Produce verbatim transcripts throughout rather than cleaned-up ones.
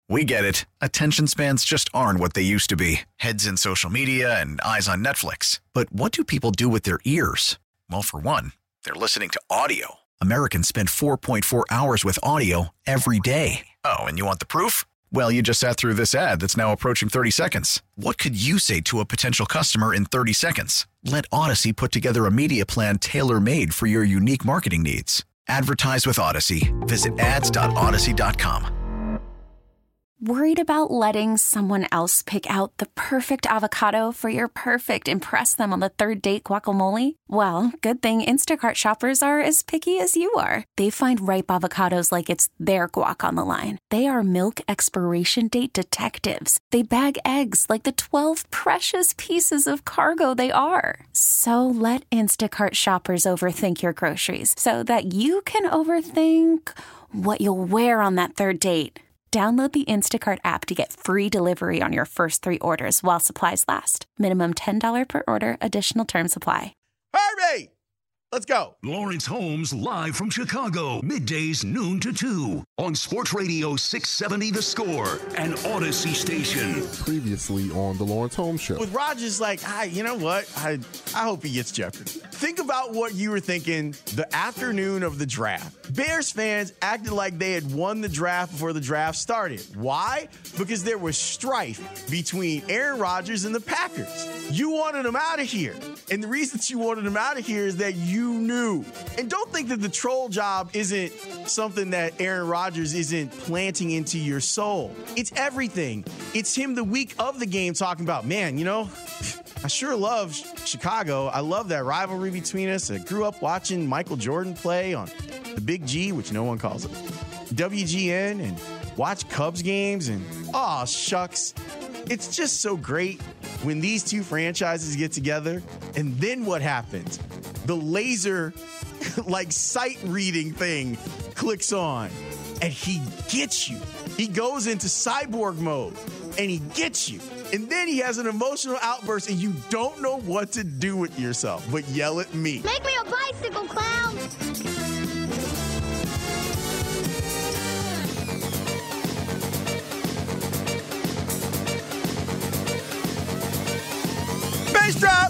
We get it. Attention spans just aren't what they used to be. Heads in social media and eyes on Netflix. But what do people do with their ears? Well, for one, they're listening to audio. Americans spend four point four hours with audio every day. Oh, and you want the proof? Well, you just sat through this ad that's now approaching thirty seconds. What could you say to a potential customer in thirty seconds? Let Odyssey put together a media plan tailor-made for your unique marketing needs. Advertise with Odyssey. Visit ads dot odyssey dot com. Worried about letting someone else pick out the perfect avocado for your perfect impress them on the third date guacamole? Well, good thing Instacart shoppers are as picky as you are. They find ripe avocados like it's their guac on the line. They are milk expiration date detectives. They bag eggs like the twelve precious pieces of cargo they are. So let Instacart shoppers overthink your groceries so that you can overthink what you'll wear on that third date. Download the Instacart app to get free delivery on your first three orders while supplies last. Minimum ten dollars per order. Additional terms apply. Harvey! Let's go. Lawrence Holmes live from Chicago, middays noon to two on Sports Radio six seventy The Score and Odyssey Station. Previously on the Lawrence Holmes Show. With Rodgers, like, I, you know what? I, I hope he gets Jeopardy. Think about what you were thinking the afternoon of the draft. Bears fans acted like they had won the draft before the draft started. Why? Because there was strife between Aaron Rodgers and the Packers. You wanted him out of here. And the reason you wanted him out of here is that you knew. And don't think that the troll job isn't something that Aaron Rodgers isn't planting into your soul. It's everything. It's him the week of the game talking about, man, you know, I sure love Chicago. I love that rivalry between us. I grew up watching Michael Jordan play on the Big G, which no one calls it, W G N, and watch Cubs games. And, aw, shucks. It's just so great when these two franchises get together. And then what happens? The laser, like, sight reading thing clicks on. And he gets you. He goes into cyborg mode. And he gets you. And then he has an emotional outburst. And you don't know what to do with yourself but yell at me. Make me a bicycle, clown! Bass drop!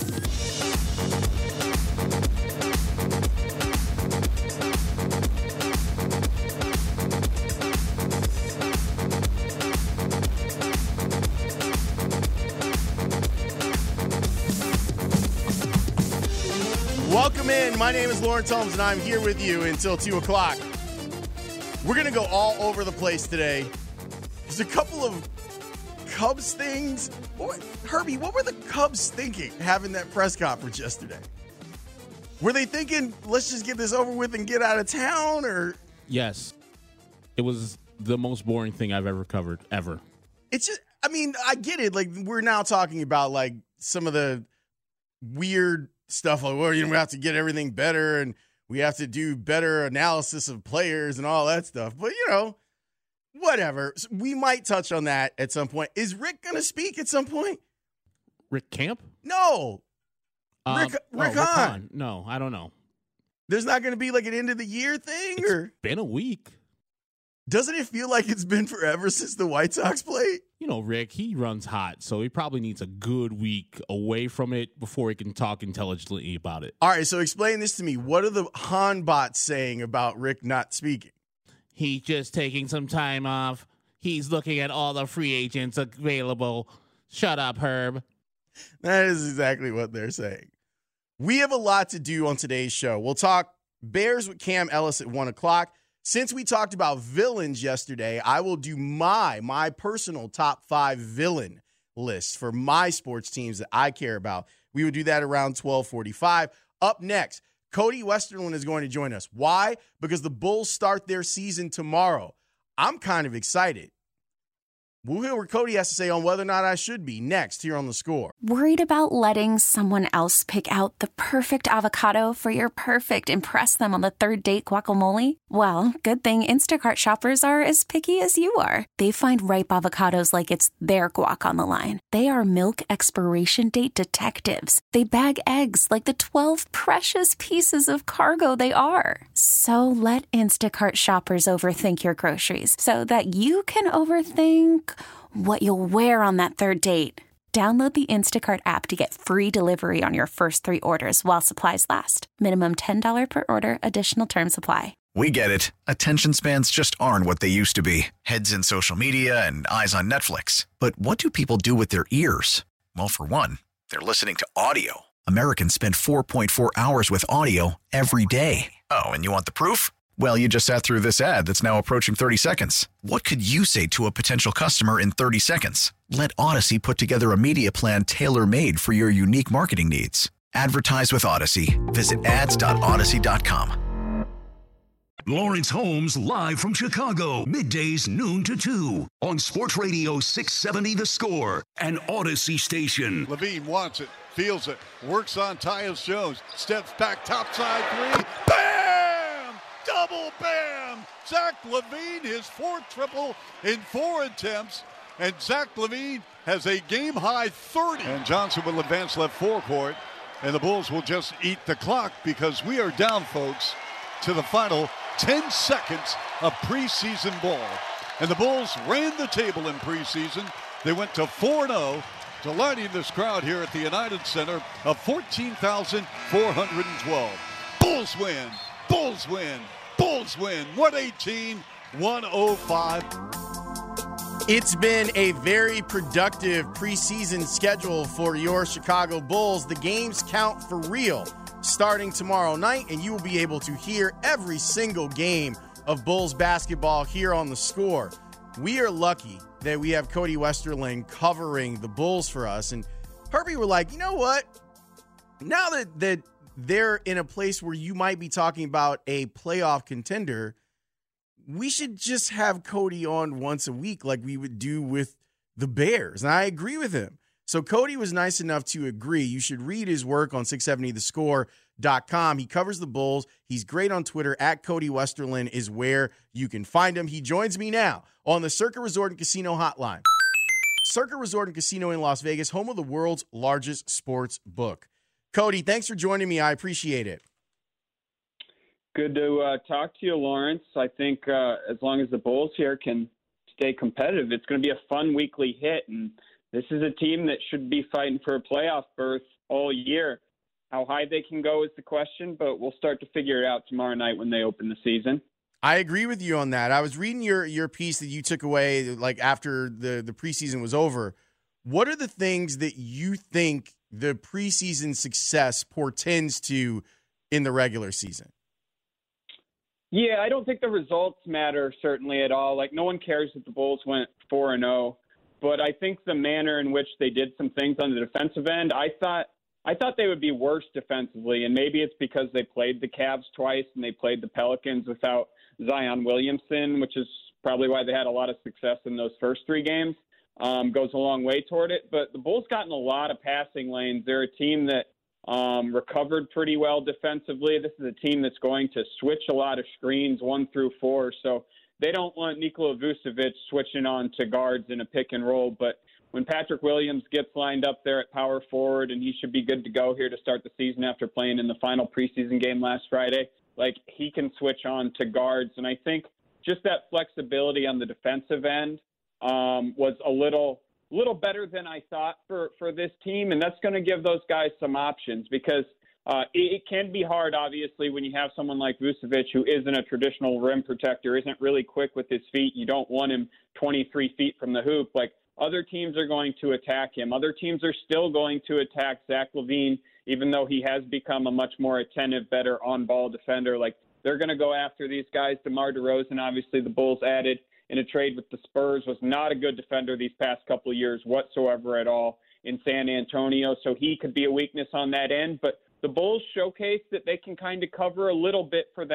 Welcome in. My name is Lawrence Holmes, and I'm here with you until two o'clock. We're going to go all over the place today. There's a couple of Cubs things. What, Herbie, what were the Cubs thinking having that press conference yesterday? Were they thinking, let's just get this over with and get out of town? Or Yes. It was the most boring thing I've ever covered, ever. It's just, I mean, I get it. Like, we're now talking about, like, some of the weird stuff like, well, you know, we have to get everything better and we have to do better analysis of players and all that stuff. But, you know, whatever. So we might touch on that at some point. Is Rick going to speak at some point? Rick Camp? No. Um, Rick, Rick, oh, Rick Hahn. Hahn. No, I don't know. There's not going to be like an end of the year thing? It's or been a week. Doesn't it feel like it's been forever since the White Sox played? You know, Rick, he runs hot, so he probably needs a good week away from it before he can talk intelligently about it. All right, so explain this to me. What are the Han bots saying about Rick not speaking? He's just taking some time off. He's looking at all the free agents available. Shut up, Herb. That is exactly what they're saying. We have a lot to do on today's show. We'll talk Bears with Cam Ellis at one o'clock. Since we talked about villains yesterday, I will do my, my personal top five villain list for my sports teams that I care about. We would do that around twelve forty-five. Up next, Cody Westerlund is going to join us. Why? Because the Bulls start their season tomorrow. I'm kind of excited. We'll hear what Cody has to say on whether or not I should be next here on The Score. Worried about letting someone else pick out the perfect avocado for your perfect impress them on the third date guacamole? Well, good thing Instacart shoppers are as picky as you are. They find ripe avocados like it's their guac on the line. They are milk expiration date detectives. They bag eggs like the twelve precious pieces of cargo they are. So let Instacart shoppers overthink your groceries so that you can overthink what you'll wear on that third date. Download the Instacart app to get free delivery on your first three orders while supplies last. Minimum ten dollars per order. Additional terms apply. We get it. Attention spans just aren't what they used to be. Heads in social media and eyes on Netflix. But what do people do with their ears? Well, for one, they're listening to audio. Americans spend four point four hours with audio every day. Oh, and you want the proof? Well, you just sat through this ad that's now approaching thirty seconds. What could you say to a potential customer in thirty seconds? Let Odyssey put together a media plan tailor-made for your unique marketing needs. Advertise with Odyssey. Visit ads dot odyssey dot com. Lawrence Holmes live from Chicago, middays noon to two on Sports Radio six seventy The Score and Odyssey Station. Levine wants it, feels it, works on Tyus Jones, steps back, top side three, bam! Double bam! Zach LaVine, his fourth triple in four attempts, and Zach LaVine has a game-high thirty. And Johnson will advance left forecourt, and the Bulls will just eat the clock because we are down, folks, to the final ten seconds of preseason ball. And the Bulls ran the table in preseason. They went to four and oh, delighting this crowd here at the United Center of fourteen thousand four hundred twelve. Bulls win! Bulls win! Bulls win! one eighteen, one oh five. It's been a very productive preseason schedule for your Chicago Bulls. The games count for real starting tomorrow night, and you will be able to hear every single game of Bulls basketball here on The Score. We are lucky that we have Cody Westerlund covering the Bulls for us. And Herbie were like, you know what? Now that, that they're in a place where you might be talking about a playoff contender, we should just have Cody on once a week like we would do with the Bears. And I agree with him. So Cody was nice enough to agree. You should read his work on six seventy the score dot com. He covers the Bulls. He's great on Twitter. At Cody Westerlund is where you can find him. He joins me now on the Circa Resort and Casino Hotline. Circa Resort and Casino in Las Vegas, home of the world's largest sports book. Cody, thanks for joining me. I appreciate it. Good to uh, talk to you, Lawrence. I think uh, as long as the Bulls here can stay competitive, it's going to be a fun weekly hit. And this is a team that should be fighting for a playoff berth all year. How high they can go is the question, but we'll start to figure it out tomorrow night when they open the season. I agree with you on that. I was reading your your piece that you took away like after the, the preseason was over. What are the things that you think the preseason success portends to in the regular season? Yeah, I don't think the results matter certainly at all. Like, no one cares that the Bulls went four and oh, but I think the manner in which they did some things on the defensive end, I thought I thought they would be worse defensively, and maybe it's because they played the Cavs twice and they played the Pelicans without Zion Williamson, which is probably why they had a lot of success in those first three games. Um, goes a long way toward it. But the Bulls got in a lot of passing lanes. They're a team that um, recovered pretty well defensively. This is a team that's going to switch a lot of screens one through four. So they don't want Nikola Vucevic switching on to guards in a pick and roll. But when Patrick Williams gets lined up there at power forward, and he should be good to go here to start the season after playing in the final preseason game last Friday, like, he can switch on to guards. And I think just that flexibility on the defensive end um, was a little little better than I thought for, for this team. And that's going to give those guys some options because uh, it, it can be hard, obviously, when you have someone like Vucevic who isn't a traditional rim protector, isn't really quick with his feet. You don't want him twenty-three feet from the hoop. Like, other teams are going to attack him. Other teams are still going to attack Zach LaVine, even though he has become a much more attentive, better on-ball defender. Like, they're going to go after these guys. DeMar DeRozan, obviously, the Bulls added in a trade with the Spurs, was not a good defender these past couple of years whatsoever at all in San Antonio. So he could be a weakness on that end. But the Bulls showcased that they can kind of cover a little bit for that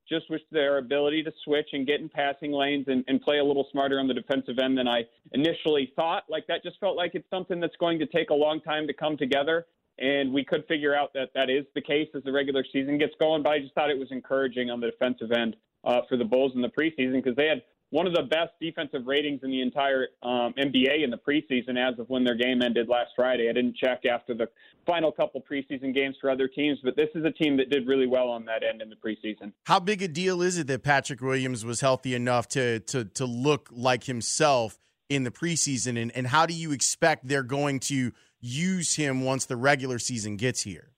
just with their ability to switch and get in passing lanes and, and play a little smarter on the defensive end than I initially thought. Like, that just felt like it's something that's going to take a long time to come together. And we could figure out that that is the case as the regular season gets going. But I just thought it was encouraging on the defensive end uh, for the Bulls in the preseason, because they had one of the best defensive ratings in the entire um, N B A in the preseason as of when their game ended last Friday. I didn't check after the final couple preseason games for other teams, but this is a team that did really well on that end in the preseason. How big a deal is it that Patrick Williams was healthy enough to to to look like himself in the preseason, and, and how do you expect they're going to use him once the regular season gets here?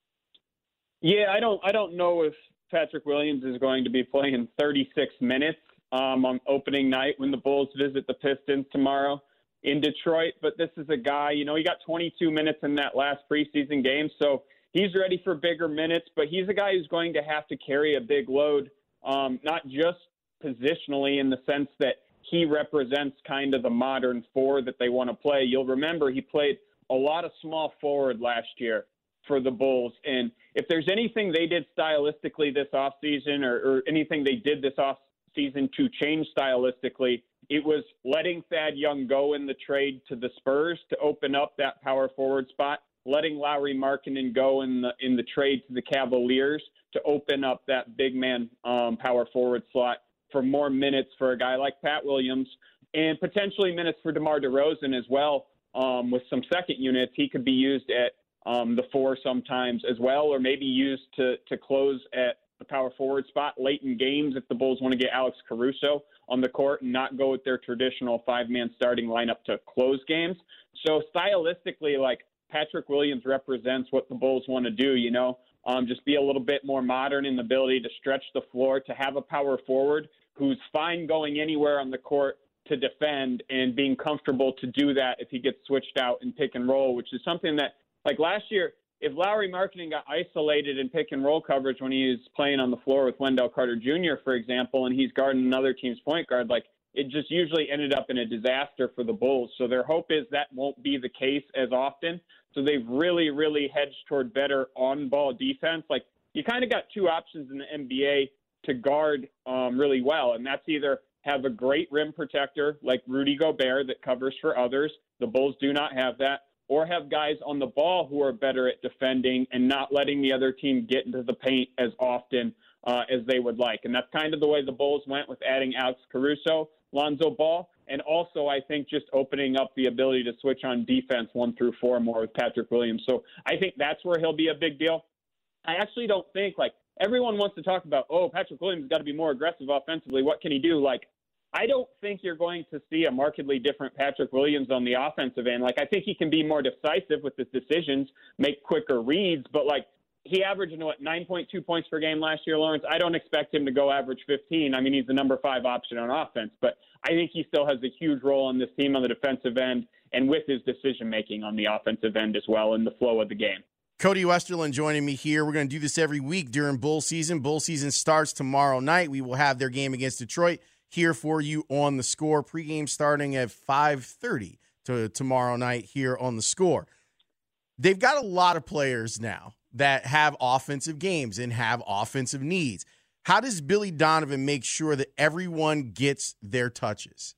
Yeah, I don't I don't know if Patrick Williams is going to be playing thirty-six minutes um, on opening night when the Bulls visit the Pistons tomorrow in Detroit. But this is a guy, you know, he got twenty-two minutes in that last preseason game, so he's ready for bigger minutes. But he's a guy who's going to have to carry a big load, um, not just positionally in the sense that he represents kind of the modern four that they want to play. You'll remember he played a lot of small forward last year for the Bulls. And if there's anything they did stylistically this offseason, or, or anything they did this offseason to change stylistically, it was letting Thad Young go in the trade to the Spurs to open up that power forward spot, letting Lauri Markkanen go in the in the trade to the Cavaliers to open up that big man um, power forward slot for more minutes for a guy like Pat Williams, and potentially minutes for DeMar DeRozan as well. Um, with some second units, he could be used at um, the four sometimes as well, or maybe used to to close at the power forward spot late in games if the Bulls want to get Alex Caruso on the court and not go with their traditional five-man starting lineup to close games. So stylistically, like, Patrick Williams represents what the Bulls want to do, you know, um, just be a little bit more modern in the ability to stretch the floor, to have a power forward who's fine going anywhere on the court to defend and being comfortable to do that if he gets switched out in pick and roll, which is something that, like last year, if Lauri Markkanen got isolated in pick and roll coverage when he was playing on the floor with Wendell Carter Junior, for example, and he's guarding another team's point guard, like, it just usually ended up in a disaster for the Bulls. So their hope is that won't be the case as often. So they've really, really hedged toward better on-ball defense. Like, you kind of got two options in the N B A to guard um, really well, and that's either have a great rim protector like Rudy Gobert that covers for others. The Bulls do not have that. Or have guys on the ball who are better at defending and not letting the other team get into the paint as often uh, as they would like. And that's kind of the way the Bulls went with adding Alex Caruso, Lonzo Ball, and also I think just opening up the ability to switch on defense one through four more with Patrick Williams. So I think that's where he'll be a big deal. I actually don't think, like, everyone wants to talk about, oh, Patrick Williams has got to be more aggressive offensively. What can he do? Like, I don't think you're going to see a markedly different Patrick Williams on the offensive end. Like, I think he can be more decisive with his decisions, make quicker reads, but, like, he averaged, you know, what, nine point two points per game last year, Lawrence. I don't expect him to go average fifteen. I mean, he's the number five option on offense, but I think he still has a huge role on this team on the defensive end and with his decision-making on the offensive end as well in the flow of the game. Cody Westerlund joining me here. We're going to do this every week during Bull season. Bull season starts tomorrow night. We will have their game against Detroit here for you on The Score. Pregame starting at five thirty to tomorrow night here on The Score. They've got a lot of players now that have offensive games and have offensive needs. How does Billy Donovan make sure that everyone gets their touches?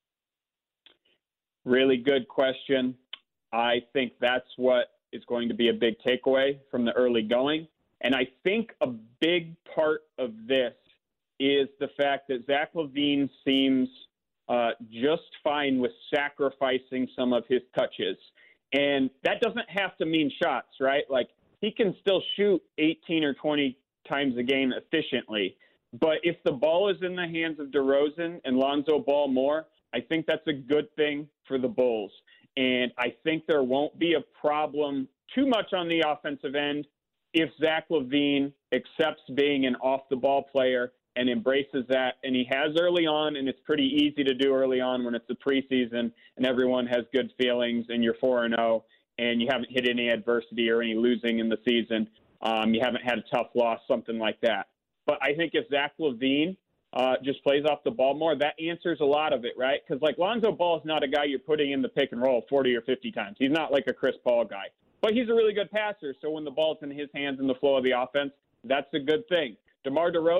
Really good question. I think that's what is going to be a big takeaway from the early going. And I think a big part of this is the fact that Zach LaVine seems uh, just fine with sacrificing some of his touches. And that doesn't have to mean shots, right? Like, he can still shoot eighteen or twenty times a game efficiently. But if the ball is in the hands of DeRozan and Lonzo Ball more, I think that's a good thing for the Bulls. And I think there won't be a problem too much on the offensive end if Zach LaVine accepts being an off-the-ball player and embraces that. And he has early on, and it's pretty easy to do early on when it's the preseason and everyone has good feelings and you're four and oh and you haven't hit any adversity or any losing in the season. Um, you haven't had a tough loss, something like that. But I think if Zach LaVine uh, just plays off the ball more, that answers a lot of it, right? Because, like, Lonzo Ball is not a guy you're putting in the pick and roll forty or fifty times. He's not like a Chris Paul guy. But he's a really good passer, so when the ball's in his hands in the flow of the offense, that's a good thing. DeMar DeRozan,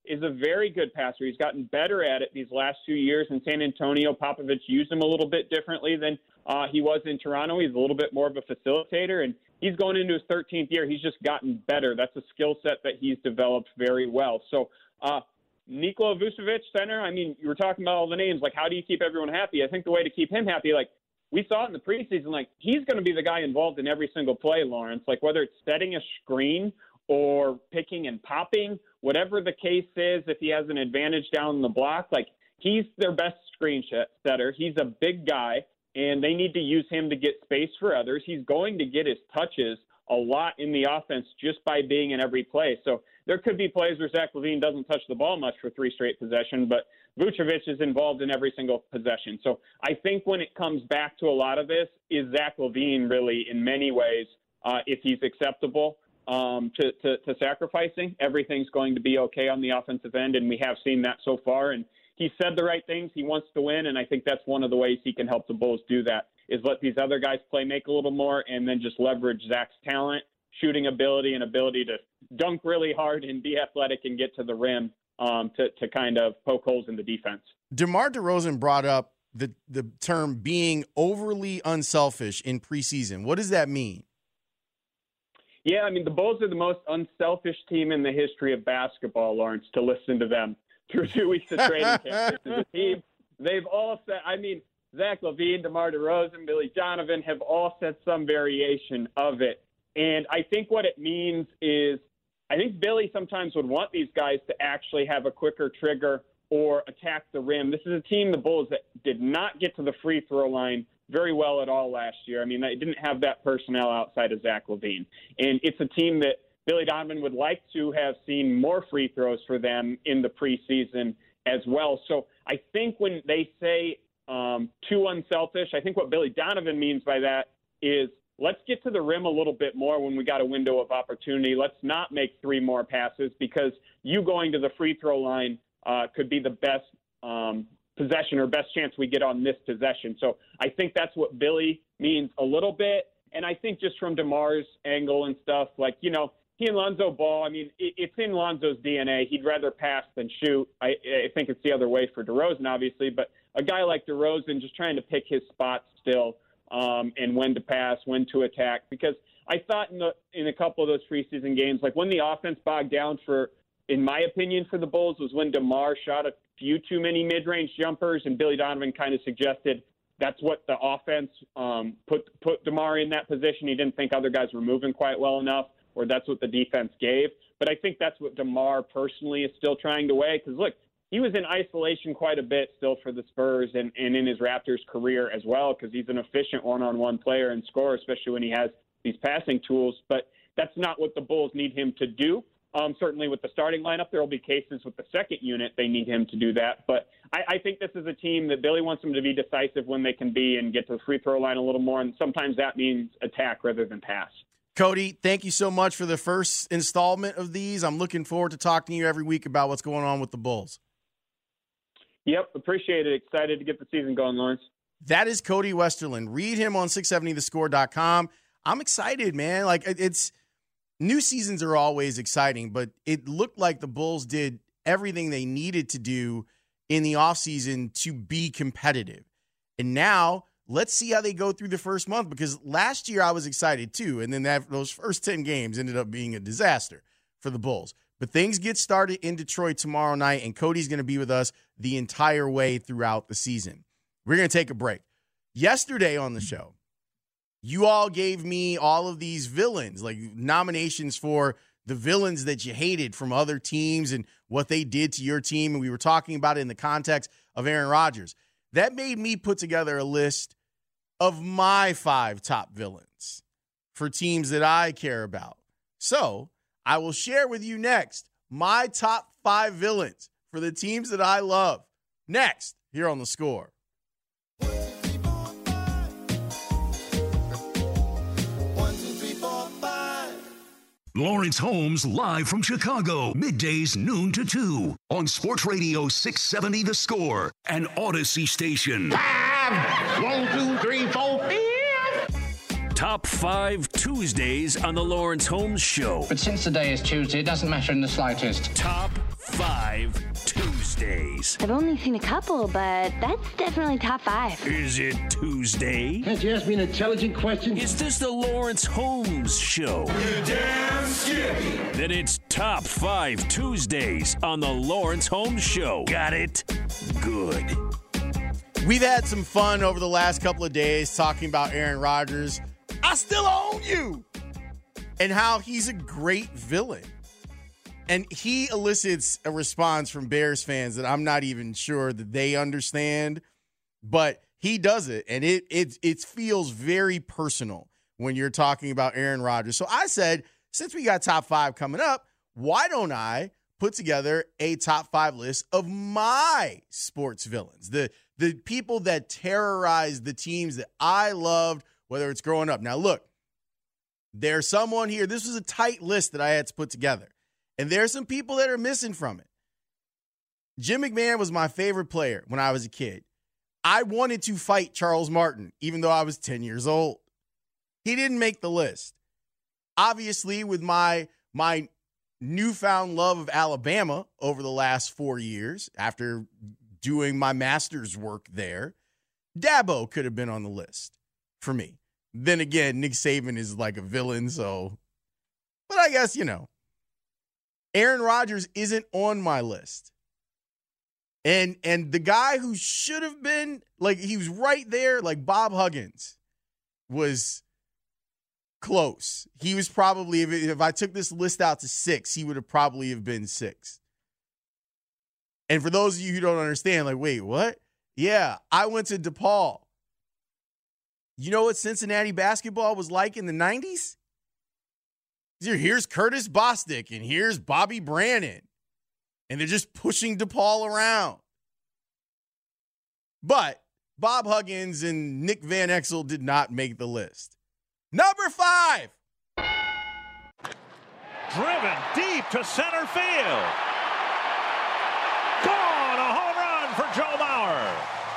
is a very good passer. He's gotten better at it these last few years in San Antonio. Popovich used him a little bit differently than uh, he was in Toronto. He's a little bit more of a facilitator, and he's going into his thirteenth year. He's just gotten better. That's a skill set that he's developed very well. So uh, Nikola Vucevic, center, I mean, you were talking about all the names. Like, how do you keep everyone happy? I think the way to keep him happy, like, we saw it in the preseason, like, he's going to be the guy involved in every single play, Lawrence. Like, whether it's setting a screen or picking and popping, whatever the case is, if he has an advantage down the block, like, he's their best screen setter. He's a big guy, and they need to use him to get space for others. He's going to get his touches a lot in the offense just by being in every play. So there could be plays where Zach LaVine doesn't touch the ball much for three straight possessions, but Vucevic is involved in every single possession. So I think when it comes back to a lot of this, is Zach LaVine really, in many ways, uh, if he's acceptable um, to, to, to sacrificing, everything's going to be okay on the offensive end, and we have seen that so far. And he said the right things. He wants to win, and I think that's one of the ways he can help the Bulls do that, is let these other guys play make a little more and then just leverage Zach's talent, shooting ability, and ability to dunk really hard and be athletic and get to the rim um, to, to kind of poke holes in the defense. DeMar DeRozan brought up the, the term being overly unselfish in preseason. What does that mean? Yeah, I mean, the Bulls are the most unselfish team in the history of basketball, Lawrence, to listen to them through two weeks of training camp. This is a team. They've all said, I mean, Zach LaVine, DeMar DeRozan, Billy Donovan have all said some variation of it. And I think what it means is I think Billy sometimes would want these guys to actually have a quicker trigger or attack the rim. This is a team, the Bulls, that did not get to the free throw line very well at all last year. I mean, they didn't have that personnel outside of Zach LaVine. And it's a team that Billy Donovan would like to have seen more free throws for them in the preseason as well. So I think when they say um, too unselfish, I think what Billy Donovan means by that is let's get to the rim a little bit more when we got a window of opportunity. Let's not make three more passes, because you going to the free throw line uh, could be the best um, possession or best chance we get on this possession. So I think that's what Billy means a little bit. And I think just from DeMar's angle and stuff, like, you know, he and Lonzo Ball, I mean, it, it's in Lonzo's D N A. He'd rather pass than shoot. I, I think it's the other way for DeRozan, obviously. But a guy like DeRozan just trying to pick his spots still, Um, and when to pass, when to attack. Because I thought in, the, in a couple of those preseason games, like when the offense bogged down for, in my opinion, for the Bulls, was when DeMar shot a few too many mid-range jumpers, and Billy Donovan kind of suggested that's what the offense um, put put DeMar in that position. He didn't think other guys were moving quite well enough, or that's what the defense gave. But I think that's what DeMar personally is still trying to weigh, because, look, he was in isolation quite a bit still for the Spurs and, and in his Raptors career as well, because he's an efficient one-on-one player and scorer, especially when he has these passing tools. But that's not what the Bulls need him to do. Um, certainly with the starting lineup, there will be cases with the second unit they need him to do that. But I, I think this is a team that Billy wants them to be decisive when they can be and get to the free throw line a little more, and sometimes that means attack rather than pass. Cody, thank you so much for the first installment of these. I'm looking forward to talking to you every week about what's going on with the Bulls. Yep, appreciate it. Excited to get the season going, Lawrence. That is Cody Westerlund. Read him on six seventy the score dot com. I'm excited, man. Like, it's new seasons are always exciting, but it looked like the Bulls did everything they needed to do in the offseason to be competitive. And now let's see how they go through the first month, because last year I was excited too, and then that, those first ten games ended up being a disaster for the Bulls. But things get started in Detroit tomorrow night, and Cody's going to be with us the entire way throughout the season. We're going to take a break. Yesterday on the show, you all gave me all of these villains, like nominations for the villains that you hated from other teams and what they did to your team, and we were talking about it in the context of Aaron Rodgers. That made me put together a list of my five top villains for teams that I care about. So I will share with you next my top five villains for the teams that I love. Next, here on The Score. Lawrence Holmes live from Chicago, middays noon to two on Sports Radio six seventy The Score and Odyssey Station. Five, one, two, three, four, five. Top five Tuesdays on the Lawrence Holmes Show. But since today is Tuesday, it doesn't matter in the slightest. Top Five Tuesdays. I've only seen a couple, but that's definitely top five. Is it Tuesday? Can't you ask me an intelligent question? Is this the Lawrence Holmes Show? You damn skippy. Then it's Top five Tuesdays on the Lawrence Holmes Show. Got it? Good. We've had some fun over the last couple of days talking about Aaron Rodgers. I still own you. And how he's a great villain. And he elicits a response from Bears fans that I'm not even sure that they understand, but he does it, and it it it feels very personal when you're talking about Aaron Rodgers. So I said, since we got top five coming up, why don't I put together a top five list of my sports villains, the the people that terrorize the teams that I loved, whether it's growing up. Now, look, there's someone here. This was a tight list that I had to put together. And there's some people that are missing from it. Jim McMahon was my favorite player when I was a kid. I wanted to fight Charles Martin, even though I was ten years old. He didn't make the list. Obviously, with my, my newfound love of Alabama over the last four years, after doing my master's work there, Dabo could have been on the list for me. Then again, Nick Saban is like a villain, so. But I guess, you know. Aaron Rodgers isn't on my list. And and the guy who should have been, like, he was right there, like Bob Huggins was close. He was probably, if, if I took this list out to six, he would have probably have been six. And for those of you who don't understand, like, wait, what? Yeah, I went to DePaul. You know what Cincinnati basketball was like in the nineties? Here's Curtis Bostic, and here's Bobby Brannon. And they're just pushing DePaul around. But Bob Huggins and Nick Van Exel did not make the list. Number five. Driven deep to center field. Gone, a home run for Joe Mauer.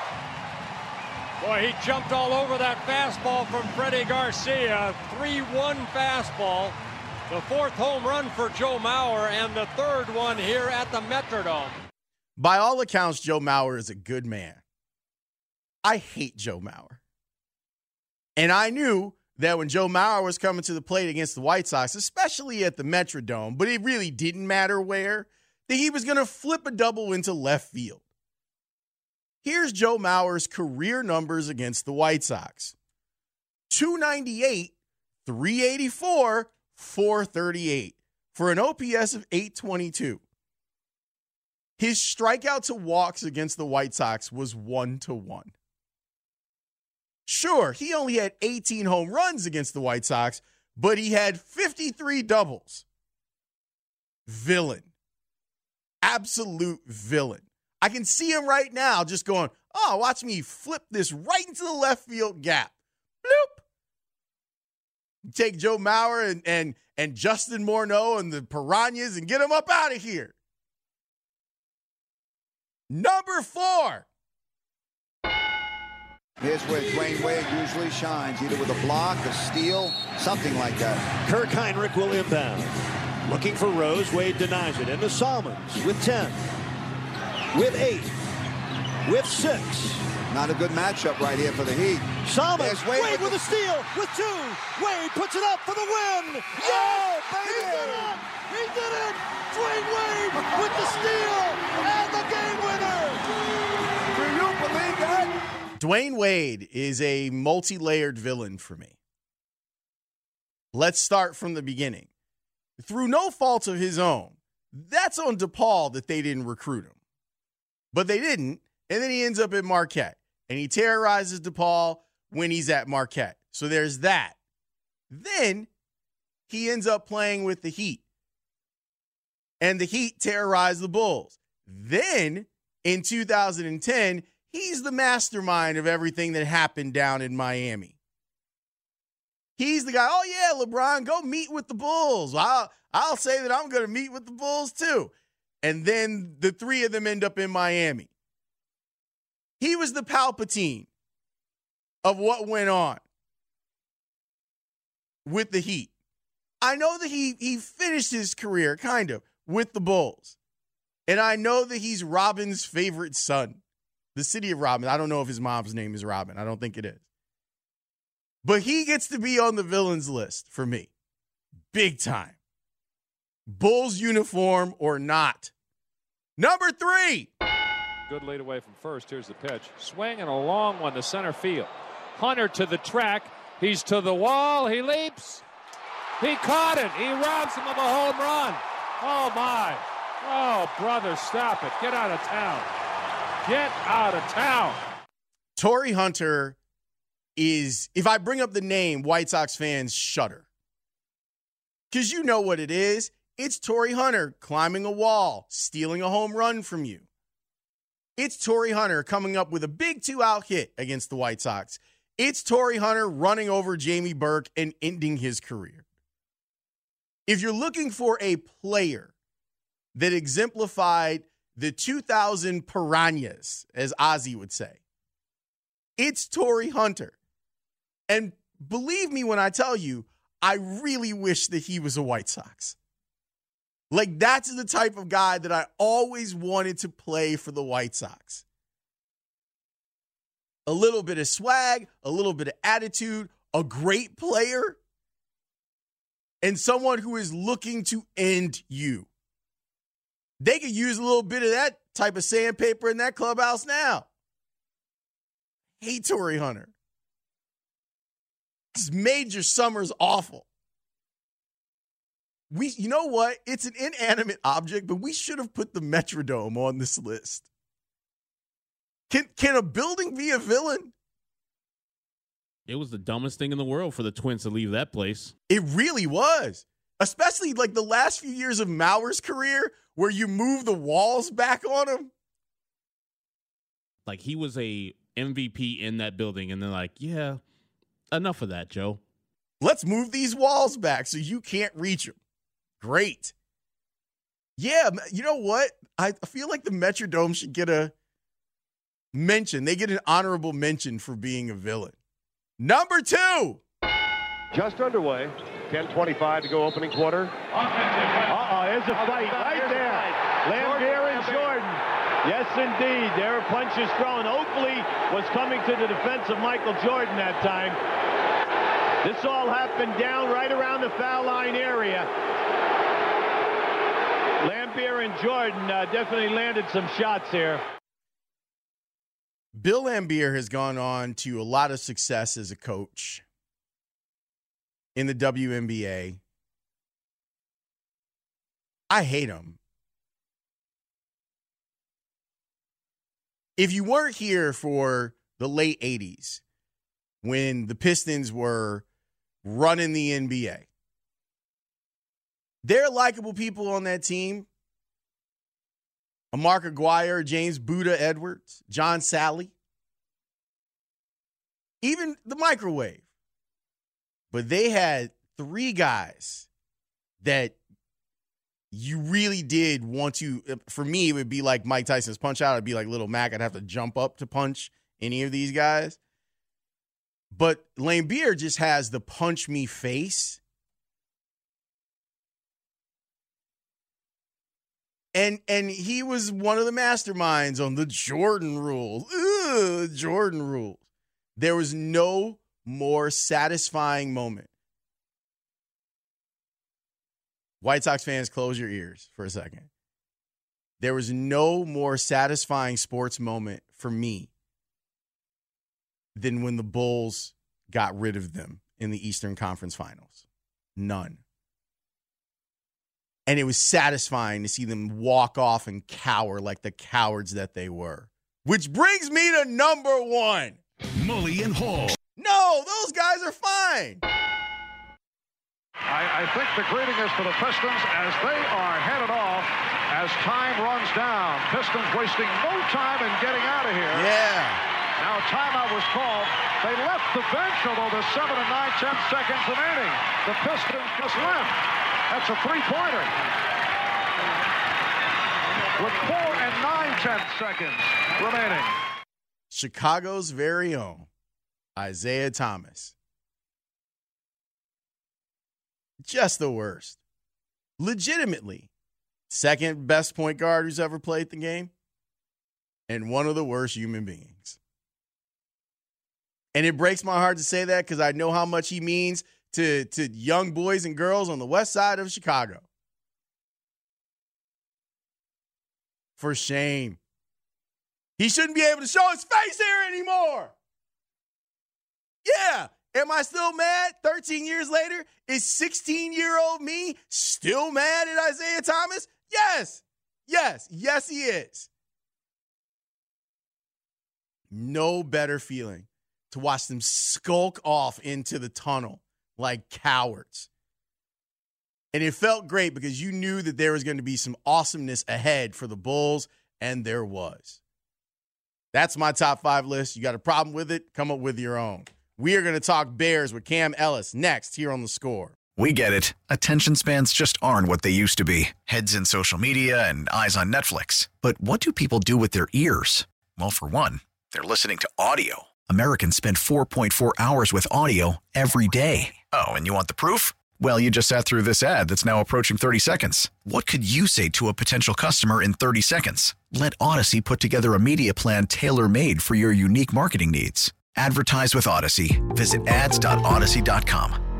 Boy, he jumped all over that fastball from Freddie Garcia. three one fastball. The fourth home run for Joe Mauer and the third one here at the Metrodome. By all accounts, Joe Mauer is a good man. I hate Joe Mauer. And I knew that when Joe Mauer was coming to the plate against the White Sox, especially at the Metrodome, but it really didn't matter where, that he was going to flip a double into left field. Here's Joe Mauer's career numbers against the White Sox. two ninety-eight, three eighty-four, four thirty-eight for an O P S of eight twenty-two. His strikeout to walks against the White Sox was one to one. Sure, he only had eighteen home runs against the White Sox, but he had fifty-three doubles. Villain. Absolute villain. I can see him right now just going, oh, watch me flip this right into the left field gap. Bloop. Take Joe Mauer and, and, and Justin Morneau and the Piranhas and get them up out of here. Number four. Here's where Dwayne Wade usually shines, either with a block, a steal, something like that. Kirk Heinrich will inbound. Looking for Rose. Wade denies it. Into Salmons with ten. With eight. With six. Not a good matchup right here for the Heat. Salmons. Wade, Wade with, with a steal. With two. Wade puts it up for the win. Yeah, baby. He did it. He did it. Dwayne Wade with the steal and the game winner. Do you believe that? Dwayne Wade is a multi-layered villain for me. Let's start from the beginning. Through no fault of his own, that's on DePaul that they didn't recruit him. But they didn't, and then he ends up at Marquette. And he terrorizes DePaul when he's at Marquette. So there's that. Then he ends up playing with the Heat. And the Heat terrorize the Bulls. Then, in two thousand ten, he's the mastermind of everything that happened down in Miami. He's the guy, oh yeah, LeBron, go meet with the Bulls. I'll, I'll say that I'm going to meet with the Bulls too. And then the three of them end up in Miami. He was the Palpatine of what went on with the Heat. I know that he he finished his career, kind of, with the Bulls. And I know that he's Robin's favorite son. The city of Robin. I don't know if his mom's name is Robin. I don't think it is. But he gets to be on the villains list for me. Big time. Bulls uniform or not. Number three. Good lead away from first. Here's the pitch. Swing and a long one to center field. Hunter to the track. He's to the wall. He leaps. He caught it. He robs him of a home run. Oh, my. Oh, brother, stop it. Get out of town. Get out of town. Torrey Hunter is, if I bring up the name, White Sox fans shudder. Because you know what it is. It's Torrey Hunter climbing a wall, stealing a home run from you. It's Torrey Hunter coming up with a big two-out hit against the White Sox. It's Torrey Hunter running over Jamie Burke and ending his career. If you're looking for a player that exemplified the two thousand piranhas, as Ozzy would say, it's Torrey Hunter. And believe me when I tell you, I really wish that he was a White Sox. Like, that's the type of guy that I always wanted to play for the White Sox. A little bit of swag, a little bit of attitude, a great player, and someone who is looking to end you. They could use a little bit of that type of sandpaper in that clubhouse now. Hey, Torrey Hunter. It's made your summers awful. We, you know what? It's an inanimate object, but we should have put the Metrodome on this list. Can can a building be a villain? It was the dumbest thing in the world for the Twins to leave that place. It really was. Especially like the last few years of Mauer's career where you move the walls back on him. Like, he was a M V P in that building, and they're like, yeah, enough of that, Joe. Let's move these walls back so you can't reach them. Great. Yeah, you know what? I feel like the Metrodome should get a mention. They get an honorable mention for being a villain. Number two. Just underway. ten twenty-five to go opening quarter. Uh-oh, there's a fight right there. Lambier and Jordan. Yes, indeed. There are punches thrown. Oakley was coming to the defense of Michael Jordan that time. This all happened down right around the foul line area. Lambier and Jordan uh, definitely landed some shots here. Bill Lambier has gone on to a lot of success as a coach in the W N B A. I hate him. If you weren't here for the late eighties, when the Pistons were running the N B A, there are likable people on that team. Mark Aguirre, James Buddha Edwards, John Sally. Even the microwave. But they had three guys that you really did want to, for me, it would be like Mike Tyson's Punch Out. It'd be like Little Mac. I'd have to jump up to punch any of these guys. But Lambier just has the punch me face. And and he was one of the masterminds on the Jordan rules. Ugh, Jordan rules. There was no more satisfying moment. White Sox fans, close your ears for a second. There was no more satisfying sports moment for me than when the Bulls got rid of them in the Eastern Conference Finals. None. And it was satisfying to see them walk off and cower like the cowards that they were. Which brings me to number one. Mully and Hall. No, those guys are fine. I, I think the greeting is for the Pistons as they are headed off as time runs down. Pistons wasting no time in getting out of here. Yeah. Now timeout was called. They left the bench, although there's seven and nine, ten seconds remaining. The Pistons just left. That's a three-pointer. With four and nine tenths seconds remaining. Chicago's very own Isaiah Thomas. Just the worst. Legitimately. second best point guard who's ever played the game, and one of the worst human beings. And it breaks my heart to say that because I know how much he means to, to young boys and girls on the west side of Chicago. For shame. He shouldn't be able to show his face here anymore. Yeah. Am I still mad thirteen years later? Is sixteen-year-old me still mad at Isaiah Thomas? Yes. Yes. Yes, he is. No better feeling to watch them skulk off into the tunnel like cowards. And it felt great because you knew that there was going to be some awesomeness ahead for the Bulls, and there was. That's my top five list. You got a problem with it? Come up with your own. We are going to talk Bears with Cam Ellis next here on The Score. We get it. Attention spans just aren't what they used to be. Heads in social media and eyes on Netflix. But what do people do with their ears? Well, for one, they're listening to audio. Americans spend four point four hours with audio every day. Oh, and you want the proof? Well, you just sat through this ad that's now approaching thirty seconds. What could you say to a potential customer in thirty seconds? Let Odyssey put together a media plan tailor-made for your unique marketing needs. Advertise with Odyssey. Visit ads dot odyssey dot com.